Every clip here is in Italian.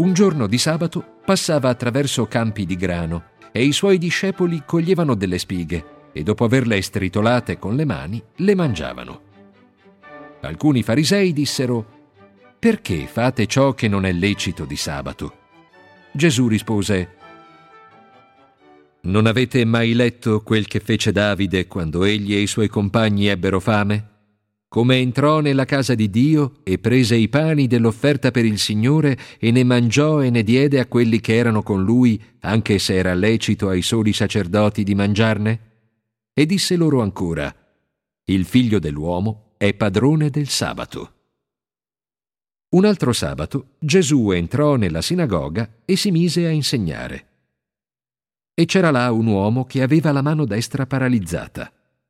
Un giorno di sabato passava attraverso campi di grano e i suoi discepoli coglievano delle spighe e dopo averle stritolate con le mani le mangiavano. Alcuni farisei dissero: «Perché fate ciò che non è lecito di sabato?» Gesù rispose: «Non avete mai letto quel che fece Davide quando egli e i suoi compagni ebbero fame? Come entrò nella casa di Dio e prese i pani dell'offerta per il Signore e ne mangiò e ne diede a quelli che erano con lui, anche se era lecito ai soli sacerdoti di mangiarne? E disse loro ancora: il Figlio dell'uomo è padrone del sabato». Un altro sabato Gesù entrò nella sinagoga e si mise a insegnare. E c'era là un uomo che aveva la mano destra paralizzata.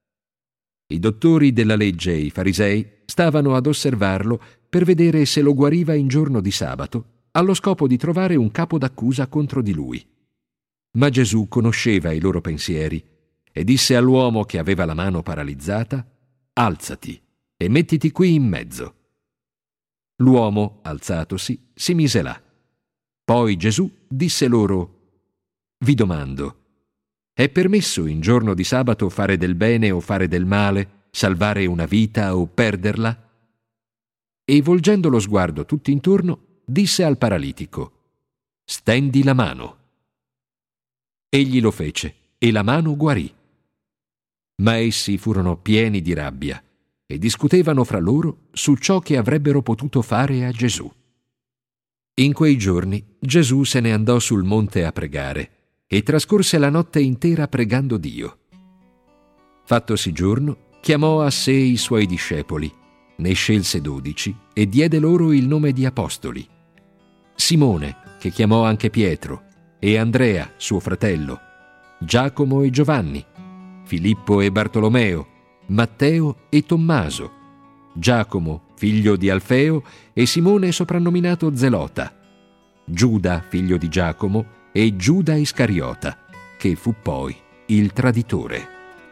I dottori della legge e i farisei stavano ad osservarlo per vedere se lo guariva in giorno di sabato, allo scopo di trovare un capo d'accusa contro di lui. Ma Gesù conosceva i loro pensieri e disse all'uomo che aveva la mano paralizzata: «Alzati e mettiti qui in mezzo». L'uomo, alzatosi, si mise là. Poi Gesù disse loro: «Vi domando, è permesso in giorno di sabato fare del bene o fare del male, salvare una vita o perderla?» E volgendo lo sguardo tutto intorno, disse al paralitico: «Stendi la mano». Egli lo fece e la mano guarì. Ma essi furono pieni di rabbia e discutevano fra loro su ciò che avrebbero potuto fare a Gesù. In quei giorni Gesù se ne andò sul monte a pregare e trascorse la notte intera pregando Dio. Fattosi giorno, chiamò a sé i suoi discepoli, ne scelse 12 e diede loro il nome di apostoli: Simone, che chiamò anche Pietro, e Andrea, suo fratello, Giacomo e Giovanni, Filippo e Bartolomeo, Matteo e Tommaso, Giacomo, figlio di Alfeo, e Simone soprannominato Zelota, Giuda, figlio di Giacomo, e Giuda Iscariota, che fu poi il traditore.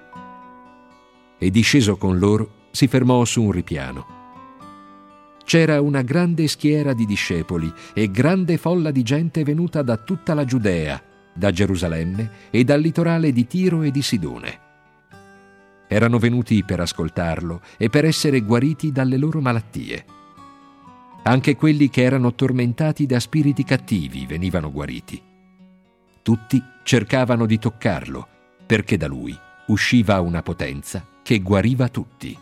E disceso con loro, si fermò su un ripiano. C'era una grande schiera di discepoli e grande folla di gente venuta da tutta la Giudea, da Gerusalemme e dal litorale di Tiro e di Sidone. Erano venuti per ascoltarlo e per essere guariti dalle loro malattie. Anche quelli che erano tormentati da spiriti cattivi venivano guariti. Tutti cercavano di toccarlo, perché da lui usciva una potenza che guariva tutti.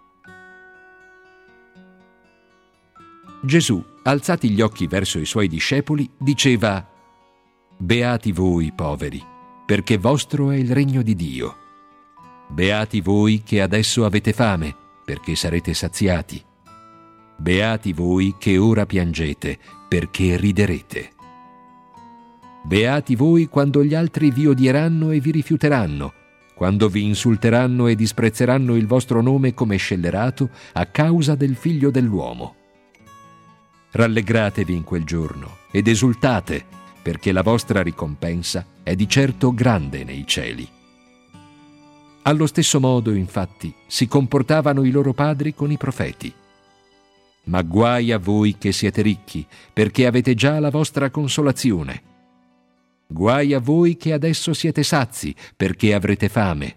Gesù, alzati gli occhi verso i suoi discepoli, diceva: «Beati voi, poveri, perché vostro è il regno di Dio. Beati voi che adesso avete fame, perché sarete saziati. Beati voi che ora piangete, perché riderete. Beati voi quando gli altri vi odieranno e vi rifiuteranno, quando vi insulteranno e disprezzeranno il vostro nome come scellerato a causa del Figlio dell'uomo. Rallegratevi in quel giorno ed esultate, perché la vostra ricompensa è di certo grande nei cieli. Allo stesso modo, infatti, si comportavano i loro padri con i profeti. Ma guai a voi che siete ricchi, perché avete già la vostra consolazione. Guai a voi che adesso siete sazi, perché avrete fame.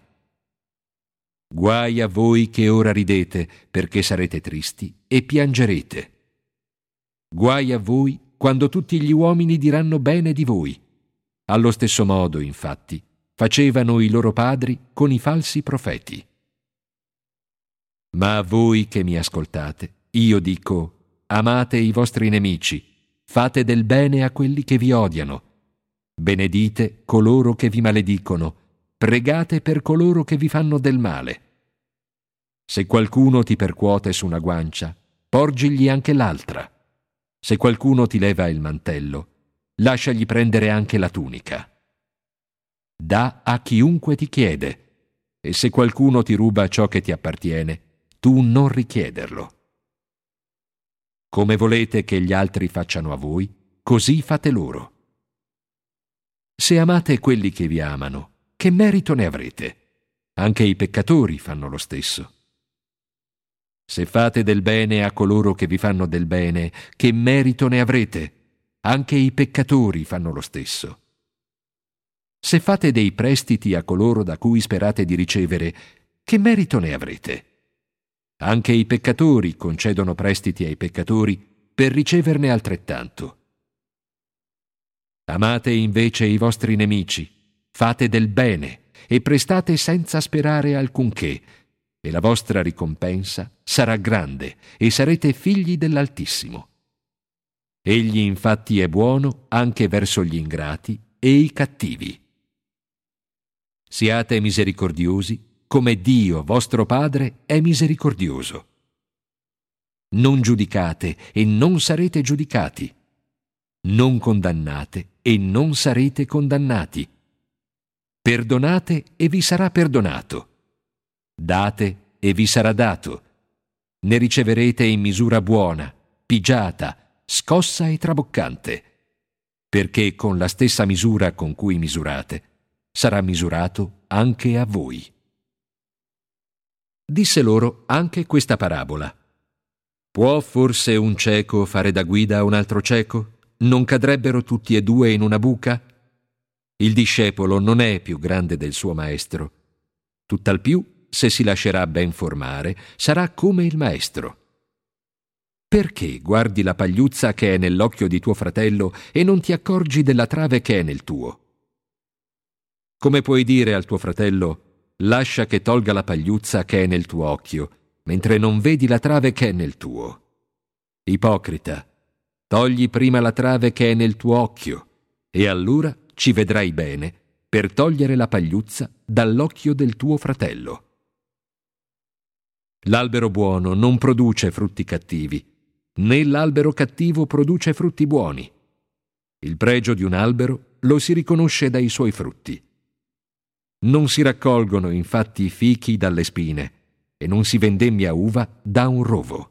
Guai a voi che ora ridete, perché sarete tristi e piangerete. Guai a voi quando tutti gli uomini diranno bene di voi. Allo stesso modo, infatti, facevano i loro padri con i falsi profeti. Ma a voi che mi ascoltate, io dico: amate i vostri nemici, fate del bene a quelli che vi odiano, benedite coloro che vi maledicono, pregate per coloro che vi fanno del male. Se qualcuno ti percuote su una guancia, porgigli anche l'altra. Se qualcuno ti leva il mantello, lasciagli prendere anche la tunica. Dà a chiunque ti chiede, e se qualcuno ti ruba ciò che ti appartiene, tu non richiederlo. Come volete che gli altri facciano a voi, così fate loro. Se amate quelli che vi amano, che merito ne avrete? Anche i peccatori fanno lo stesso. Se fate del bene a coloro che vi fanno del bene, che merito ne avrete? anche i peccatori fanno lo stesso. Se fate dei prestiti a coloro da cui sperate di ricevere, che merito ne avrete? Anche i peccatori concedono prestiti ai peccatori per riceverne altrettanto. Amate invece i vostri nemici, fate del bene e prestate senza sperare alcunché, e la vostra ricompensa sarà grande e sarete figli dell'Altissimo. Egli infatti è buono anche verso gli ingrati e i cattivi. Siate misericordiosi come Dio, vostro Padre, è misericordioso. Non giudicate e non sarete giudicati. Non condannate e non sarete condannati. Perdonate e vi sarà perdonato. Date e vi sarà dato. Ne riceverete in misura buona, pigiata, scossa e traboccante, perché con la stessa misura con cui misurate sarà misurato anche a voi. Disse loro anche questa parabola. Può forse un cieco fare da guida a un altro cieco? Non cadrebbero tutti e due in una buca? Il discepolo non è più grande del suo maestro. Tutt'al più, se si lascerà ben formare, sarà come il maestro. Perché guardi la pagliuzza che è nell'occhio di tuo fratello e non ti accorgi della trave che è nel tuo? Come puoi dire al tuo fratello: lascia che tolga la pagliuzza che è nel tuo occhio, mentre non vedi la trave che è nel tuo? Ipocrita, togli prima la trave che è nel tuo occhio, e allora ci vedrai bene per togliere la pagliuzza dall'occhio del tuo fratello. L'albero buono non produce frutti cattivi, né l'albero cattivo produce frutti buoni. Il pregio di un albero lo si riconosce dai suoi frutti. Non si raccolgono infatti fichi dalle spine e non si vendemmia uva da un rovo.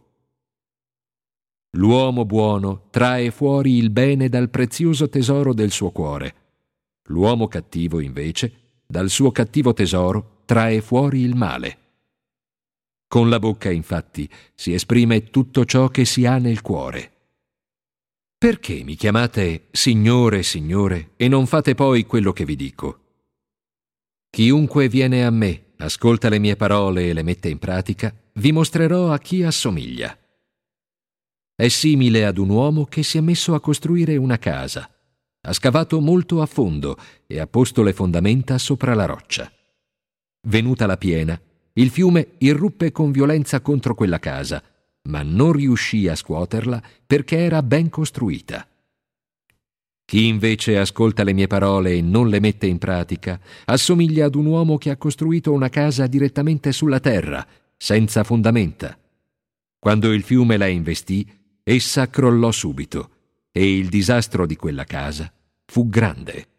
L'uomo buono trae fuori il bene dal prezioso tesoro del suo cuore. L'uomo cattivo, invece, dal suo cattivo tesoro trae fuori il male. Con la bocca, infatti, si esprime tutto ciò che si ha nel cuore. Perché mi chiamate Signore, Signore, e non fate poi quello che vi dico? Chiunque viene a me, ascolta le mie parole e le mette in pratica, vi mostrerò a chi assomiglia. È simile ad un uomo che si è messo a costruire una casa. Ha scavato molto a fondo e ha posto le fondamenta sopra la roccia. Venuta la piena, il fiume irruppe con violenza contro quella casa, ma non riuscì a scuoterla perché era ben costruita. Chi invece ascolta le mie parole e non le mette in pratica, assomiglia ad un uomo che ha costruito una casa direttamente sulla terra, senza fondamenta. Quando il fiume la investì, essa crollò subito, e il disastro di quella casa fu grande.